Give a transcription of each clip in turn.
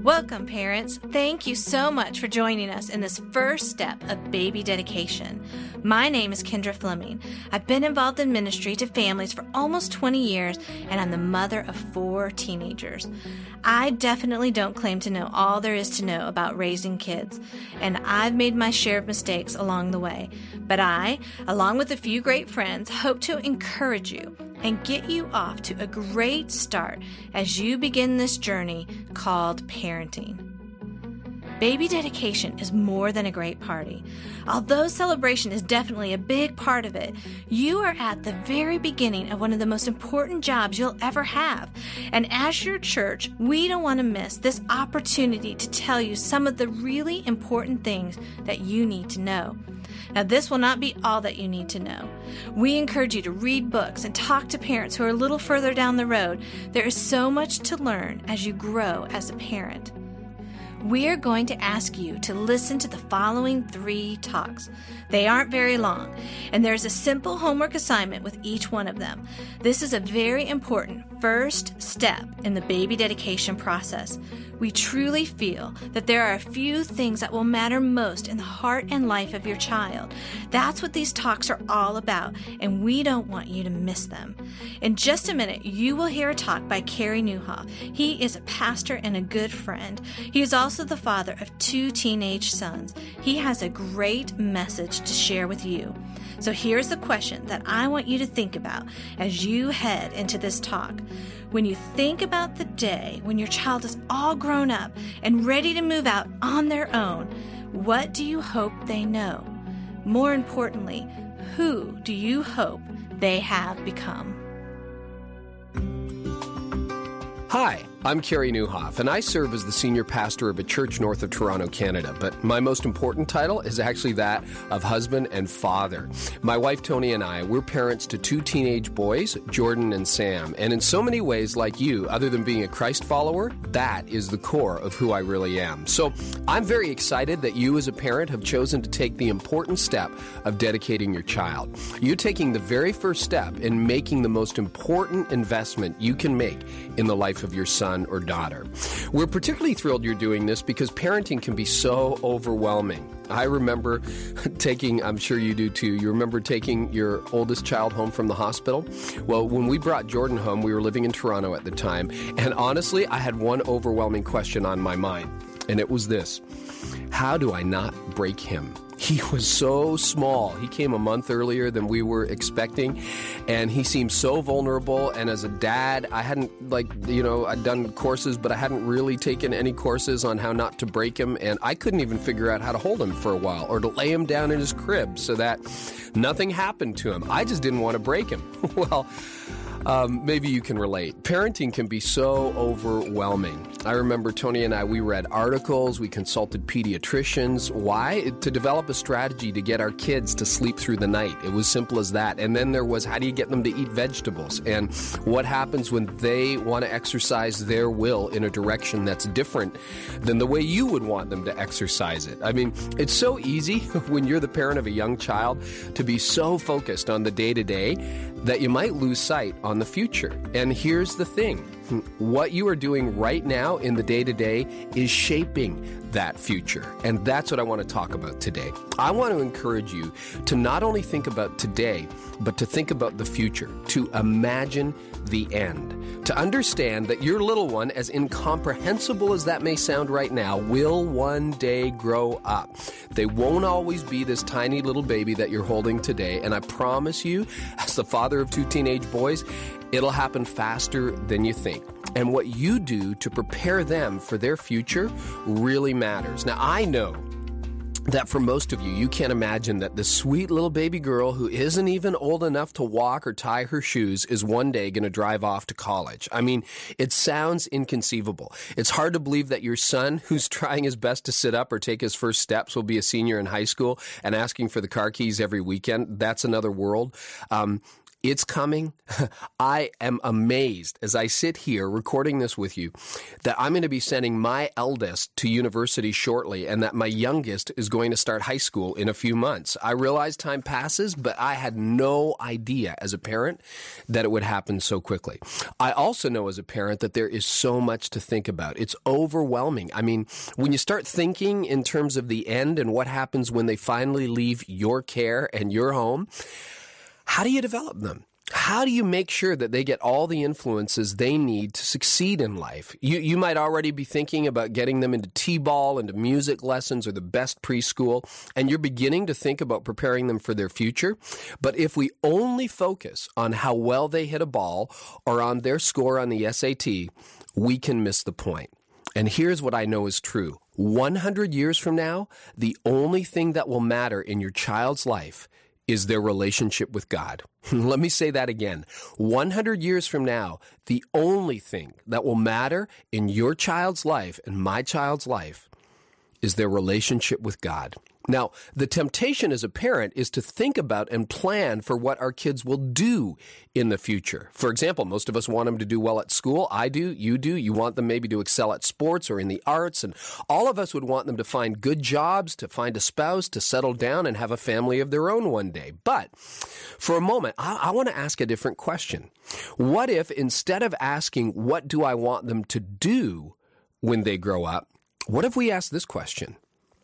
Welcome, parents. Thank you so much for joining us in this first step of baby dedication. My name is Kendra Fleming. I've been involved in ministry to families for almost 20 years, and I'm the mother of 4 teenagers. I definitely don't claim to know all there is to know about raising kids, and I've made my share of mistakes along the way. But I, along with a few great friends, hope to encourage you and get you off to a great start as you begin this journey called parenting. Baby dedication is more than a great party. Although celebration is definitely a big part of it, you are at the very beginning of one of the most important jobs you'll ever have. And as your church, we don't want to miss this opportunity to tell you some of the really important things that you need to know. Now, this will not be all that you need to know. We encourage you to read books and talk to parents who are a little further down the road. There is so much to learn as you grow as a parent. We are going to ask you to listen to the following 3 talks. They aren't very long, and there's a simple homework assignment with each one of them. This is a very important first step in the baby dedication process. We truly feel that there are a few things that will matter most in the heart and life of your child. That's what these talks are all about, and we don't want you to miss them. In just a minute, you will hear a talk by Carey Nieuwhof. He is a pastor and a good friend. He is also the father of 2 teenage sons. He has a great message to share with you. So here's the question that I want you to think about as you head into this talk. When you think about the day when your child is all grown up and ready to move out on their own, what do you hope they know? More importantly, who do you hope they have become? Hi, I'm Carey Nieuwhof, and I serve as the senior pastor of a church north of Toronto, Canada. But my most important title is actually that of husband and father. My wife, Tony, and I, we're parents to 2 teenage boys, Jordan and Sam. And in so many ways, like you, other than being a Christ follower, that is the core of who I really am. So I'm very excited that you as a parent have chosen to take the important step of dedicating your child. You're taking the very first step in making the most important investment you can make in the life of your son or daughter. We're particularly thrilled you're doing this because parenting can be so overwhelming. I remember I'm sure you do too, you remember taking your oldest child home from the hospital? Well, when we brought Jordan home, we were living in Toronto at the time, and honestly, I had one overwhelming question on my mind, and it was this: how do I not break him? He was so small. He came a month earlier than we were expecting, and he seemed so vulnerable. And as a dad, I hadn't, I'd done courses, but I hadn't really taken any courses on how not to break him. And I couldn't even figure out how to hold him for a while or to lay him down in his crib so that nothing happened to him. I just didn't want to break him. Well, maybe you can relate. Parenting can be so overwhelming. I remember Tony and I, we read articles, we consulted pediatricians. Why? To develop a strategy to get our kids to sleep through the night. It was simple as that. And then there was, how do you get them to eat vegetables? And what happens when they want to exercise their will in a direction that's different than the way you would want them to exercise it? I mean, it's so easy when you're the parent of a young child to be so focused on the day-to-day that you might lose sight on the future. And here's the thing. What you are doing right now in the day-to-day is shaping that future. And that's what I want to talk about today. I want to encourage you to not only think about today, but to think about the future, to imagine the end, to understand that your little one, as incomprehensible as that may sound right now, will one day grow up. They won't always be this tiny little baby that you're holding today. And I promise you, as the father of 2 teenage boys, it'll happen faster than you think. And what you do to prepare them for their future really matters. Now, I know that for most of you, you can't imagine that this sweet little baby girl who isn't even old enough to walk or tie her shoes is one day going to drive off to college. I mean, it sounds inconceivable. It's hard to believe that your son, who's trying his best to sit up or take his first steps, will be a senior in high school and asking for the car keys every weekend. That's another world. It's coming. I am amazed as I sit here recording this with you that I'm going to be sending my eldest to university shortly and that my youngest is going to start high school in a few months. I realize time passes, but I had no idea as a parent that it would happen so quickly. I also know as a parent that there is so much to think about. It's overwhelming. I mean, when you start thinking in terms of the end and what happens when they finally leave your care and your home, how do you develop them? How do you make sure that they get all the influences they need to succeed in life? You might already be thinking about getting them into t-ball, into music lessons, or the best preschool, and you're beginning to think about preparing them for their future. But if we only focus on how well they hit a ball or on their score on the SAT, we can miss the point. And here's what I know is true. 100 years from now, the only thing that will matter in your child's life is their relationship with God. Let me say that again. 100 years from now, the only thing that will matter in your child's life and my child's life is their relationship with God. Now, the temptation as a parent is to think about and plan for what our kids will do in the future. For example, most of us want them to do well at school. I do, you do. You want them maybe to excel at sports or in the arts. And all of us would want them to find good jobs, to find a spouse, to settle down and have a family of their own one day. But for a moment, I want to ask a different question. What if instead of asking, what do I want them to do when they grow up, what if we ask this question?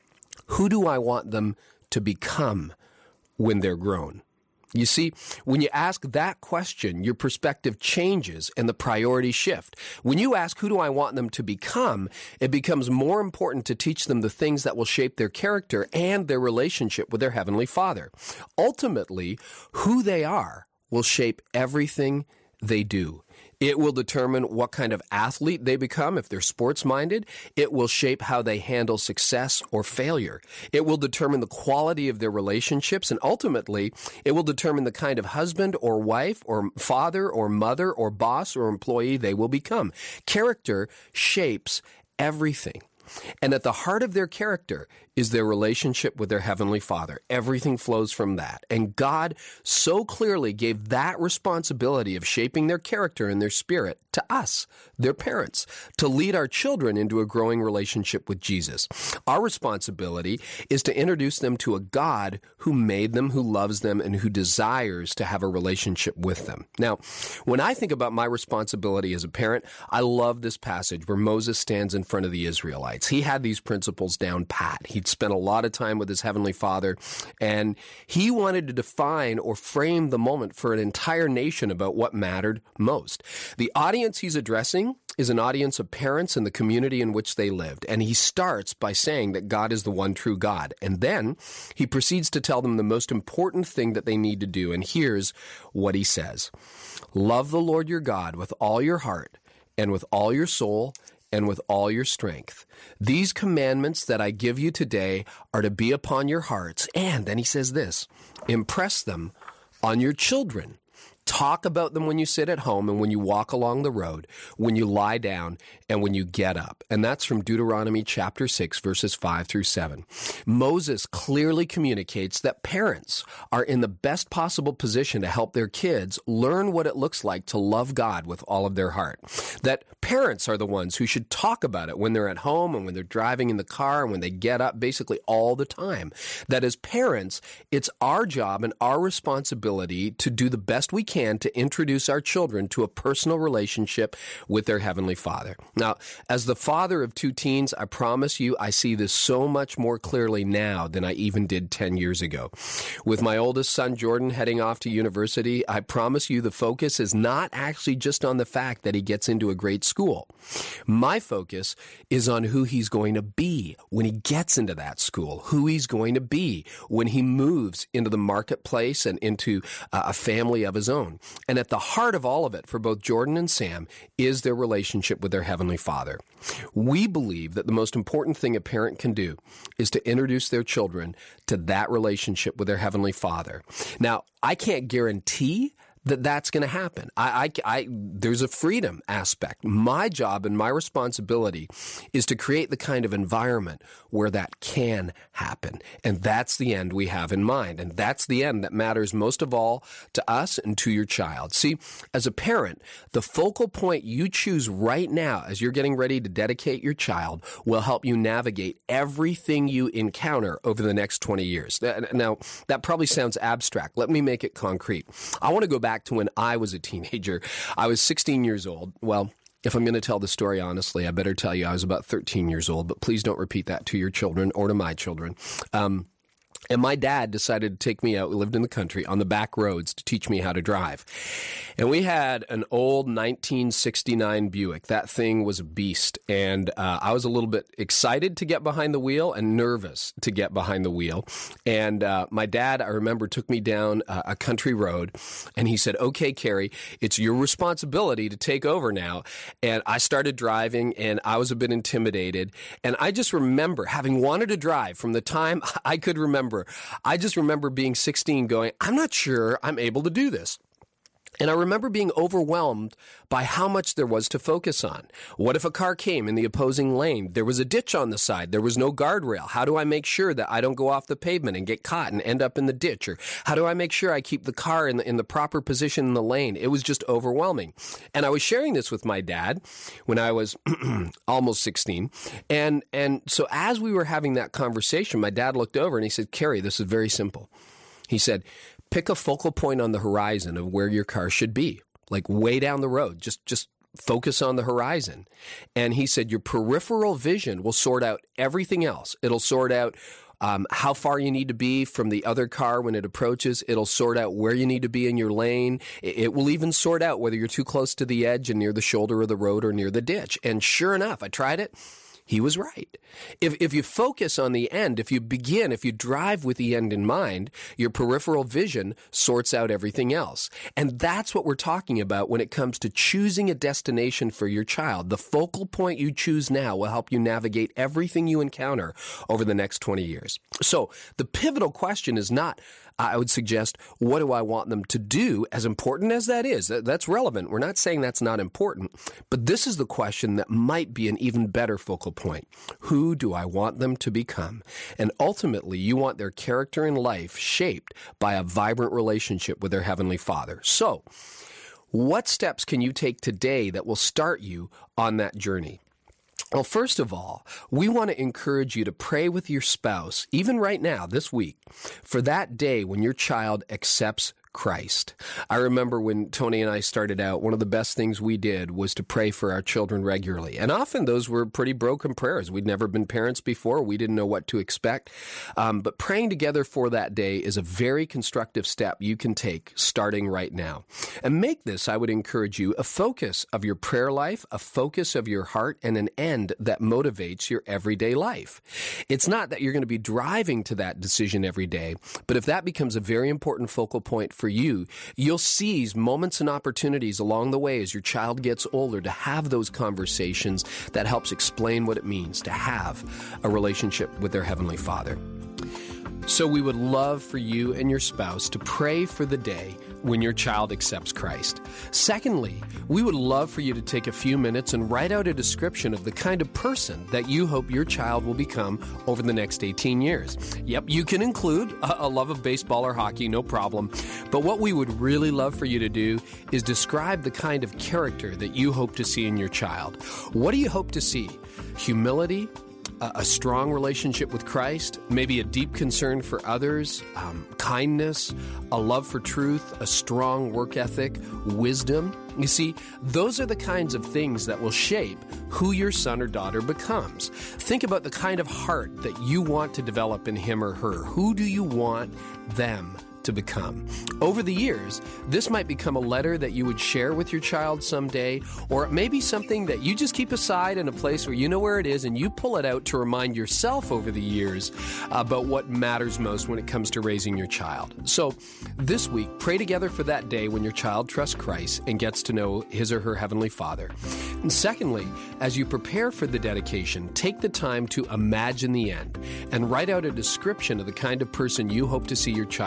Who do I want them to become when they're grown? You see, when you ask that question, your perspective changes and the priorities shift. When you ask, who do I want them to become, it becomes more important to teach them the things that will shape their character and their relationship with their Heavenly Father. Ultimately, who they are will shape everything they do. It will determine what kind of athlete they become if they're sports-minded. It will shape how they handle success or failure. It will determine the quality of their relationships, and ultimately, it will determine the kind of husband or wife or father or mother or boss or employee they will become. Character shapes everything. And at the heart of their character is their relationship with their Heavenly Father. Everything flows from that. And God so clearly gave that responsibility of shaping their character and their spirit to us, their parents, to lead our children into a growing relationship with Jesus. Our responsibility is to introduce them to a God who made them, who loves them, and who desires to have a relationship with them. Now, when I think about my responsibility as a parent, I love this passage where Moses stands in front of the Israelites. He had these principles down pat. He'd spent a lot of time with his Heavenly Father, and he wanted to define or frame the moment for an entire nation about what mattered most. The audience he's addressing is an audience of parents in the community in which they lived, and he starts by saying that God is the one true God, and then he proceeds to tell them the most important thing that they need to do, and here's what he says. Love the Lord your God with all your heart and with all your soul and with all your strength. These commandments that I give you today are to be upon your hearts. And then he says this, impress them on your children. Talk about them when you sit at home and when you walk along the road, when you lie down and when you get up. And that's from Deuteronomy chapter 6, verses 5 through 7. Moses clearly communicates that parents are in the best possible position to help their kids learn what it looks like to love God with all of their heart. That parents are the ones who should talk about it when they're at home and when they're driving in the car and when they get up, basically all the time. That as parents, it's our job and our responsibility to do the best we can to introduce our children to a personal relationship with their Heavenly Father. Now, as the father of two teens, I promise you, I see this so much more clearly now than I even did 10 years ago. With my oldest son, Jordan, heading off to university, I promise you the focus is not actually just on the fact that he gets into a great school. My focus is on who he's going to be when he gets into that school, who he's going to be when he moves into the marketplace and into a family of his own. And at the heart of all of it for both Jordan and Sam is their relationship with their Heavenly Father. We believe that the most important thing a parent can do is to introduce their children to that relationship with their Heavenly Father. Now, I can't guarantee that that's going to happen. There's a freedom aspect. My job and my responsibility is to create the kind of environment where that can happen. And that's the end we have in mind. And that's the end that matters most of all to us and to your child. See, as a parent, the focal point you choose right now as you're getting ready to dedicate your child will help you navigate everything you encounter over the next 20 years. Now, that probably sounds abstract. Let me make it concrete. I want to go back to when I was a teenager. I was 16 years old. Well, if I'm going to tell the story honestly, I better tell you I was about 13 years old, but please don't repeat that to your children or to my children. And my dad decided to take me out, we lived in the country, on the back roads to teach me how to drive. And we had an old 1969 Buick. That thing was a beast. And I was a little bit excited to get behind the wheel and nervous to get behind the wheel. And my dad, I remember, took me down a country road. And he said, "Okay, Kerry, it's your responsibility to take over now." And I started driving, and I was a bit intimidated. And I just remember having wanted to drive from the time I could remember. I just remember being 16 going, I'm not sure I'm able to do this. And I remember being overwhelmed by how much there was to focus on. What if a car came in the opposing lane? There was a ditch on the side. There was no guardrail. How do I make sure that I don't go off the pavement and get caught and end up in the ditch? Or how do I make sure I keep the car in the proper position in the lane? It was just overwhelming. And I was sharing this with my dad when I was almost 16. And so as we were having that conversation, my dad looked over and he said, "Kerry, this is very simple." He said, "Pick a focal point on the horizon of where your car should be, like way down the road. Just focus on the horizon." And he said, "Your peripheral vision will sort out everything else. It'll sort out how far you need to be from the other car when it approaches. It'll sort out where you need to be in your lane. It will even sort out whether you're too close to the edge and near the shoulder of the road or near the ditch." And sure enough, I tried it. He was right. If you focus on the end, if you drive with the end in mind, your peripheral vision sorts out everything else. And that's what we're talking about when it comes to choosing a destination for your child. The focal point you choose now will help you navigate everything you encounter over the next 20 years. So the pivotal question is not, I would suggest, what do I want them to do? As important as that is, that's relevant. We're not saying that's not important, but this is the question that might be an even better focal point. Who do I want them to become? And ultimately, you want their character and life shaped by a vibrant relationship with their Heavenly Father. So, what steps can you take today that will start you on that journey? Well, first of all, we want to encourage you to pray with your spouse, even right now, this week, for that day when your child accepts Christ. I remember when Tony and I started out, one of the best things we did was to pray for our children regularly. And often those were pretty broken prayers. We'd never been parents before. We didn't know what to expect. But praying together for that day is a very constructive step you can take starting right now. And make this, I would encourage you, a focus of your prayer life, a focus of your heart, and an end that motivates your everyday life. It's not that you're going to be driving to that decision every day, but if that becomes a very important focal point for you, you'll seize moments and opportunities along the way as your child gets older to have those conversations that helps explain what it means to have a relationship with their Heavenly Father. So we would love for you and your spouse to pray for the day when your child accepts Christ. Secondly, we would love for you to take a few minutes and write out a description of the kind of person that you hope your child will become over the next 18 years. Yep, you can include a love of baseball or hockey, no problem. But what we would really love for you to do is describe the kind of character that you hope to see in your child. What do you hope to see? Humility? A strong relationship with Christ, maybe a deep concern for others, kindness, a love for truth, a strong work ethic, wisdom. You see, those are the kinds of things that will shape who your son or daughter becomes. Think about the kind of heart that you want to develop in him or her. Who do you want them to become? Over the years, this might become a letter that you would share with your child someday, or it may be something that you just keep aside in a place where you know where it is and you pull it out to remind yourself over the years about what matters most when it comes to raising your child. So this week, pray together for that day when your child trusts Christ and gets to know his or her Heavenly Father. And secondly, as you prepare for the dedication, take the time to imagine the end and write out a description of the kind of person you hope to see your child become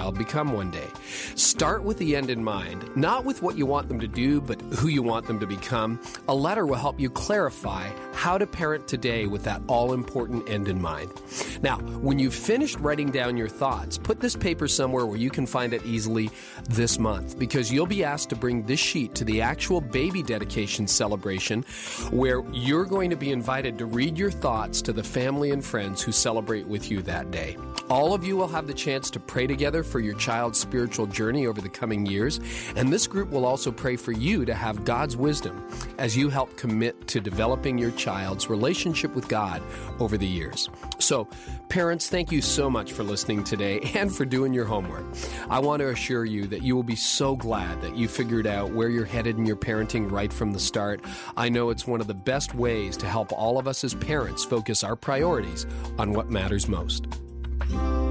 become one day. Start with the end in mind, not with what you want them to do, but who you want them to become. A letter will help you clarify how to parent today with that all-important end in mind. Now, when you've finished writing down your thoughts, put this paper somewhere where you can find it easily this month, because you'll be asked to bring this sheet to the actual baby dedication celebration, where you're going to be invited to read your thoughts to the family and friends who celebrate with you that day. All of you will have the chance to pray together for your child's spiritual journey over the coming years, and this group will also pray for you to have God's wisdom as you help commit to developing your child's relationship with God over the years. So, parents, thank you so much for listening today and for doing your homework. I want to assure you that you will be so glad that you figured out where you're headed in your parenting right from the start. I know it's one of the best ways to help all of us as parents focus our priorities on what matters most.